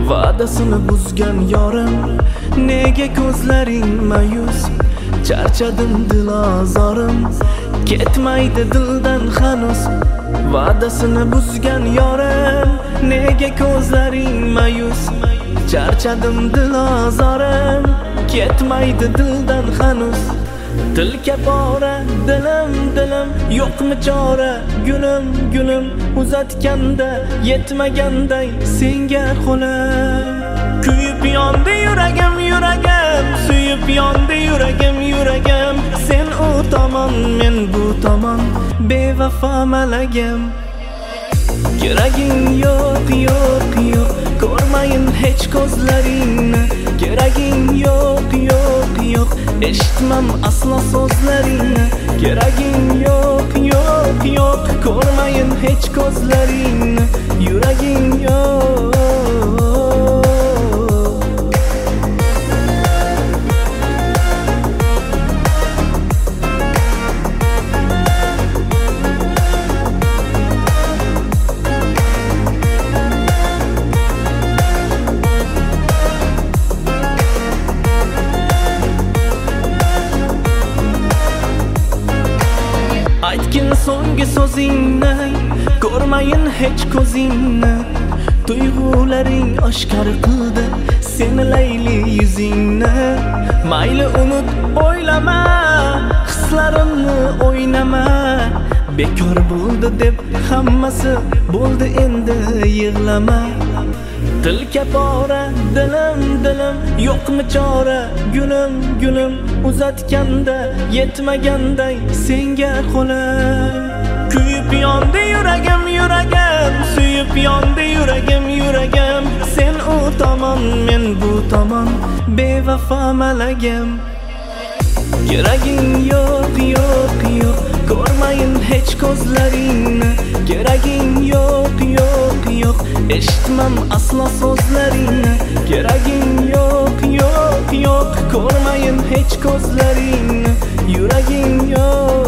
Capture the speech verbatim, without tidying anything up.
va'dasini buzgan yorim, nega ko'zlaring mayus? Charchadim dil azorim, ketmaydi dildan hanuz. Va'dasini buzgan yorim, nega ko'zlaring mayus? Charchadim dil azorim, ketmaydi dildan hanuz. Tilka bora dilim dilim, yo'qmi chora gulim gulim, uzatganda yetmaganday senga qo'lim. Kuyib yondi yuragim yuragim, suyib yondi yuragim yuragim. Sen u tomon men bu tomon, bevafo malagim. Keraging yo'q yo'q yo'q, ko'rmayin hech ko'zlaringni. Keraging yo'q yo'q yo'q, eshitmam aslo so'zlaringni. Keraging yo'q yo'q yo'q, ko'rmayin hech ko'zlaringni. Yuraging yo'q. Aytgin so'nggi so'zingni, ko'rmayin hech ko'zingni. Tuyg'ularing oshkor qildi seni layli yuzingni. Mayli unut o'ylama, hislarimni o'ynama. Bekor bo'ldi deb hammasi bo'ldi, endi yig'lama. Tilka bora dilim dilim, yo'qmi chora gulim gulim, uzatganda yetmaganday senga qo'lim. Kuyib yondi yuragim yuragim, suyib yondi yuragim yuragim. Sen u tomon men bu tomon, bevafo malagim. Keraging yo'q yo'q yo'q, ko'rmayin hech ko'zlaringni. Keraging yo'q yo'q yo'q, eshitmam aslo so'zlaringni. Keraging yo'q yo'q yo'q, ko'rmayin hech ko'zlaringni. Yuraging yo'q.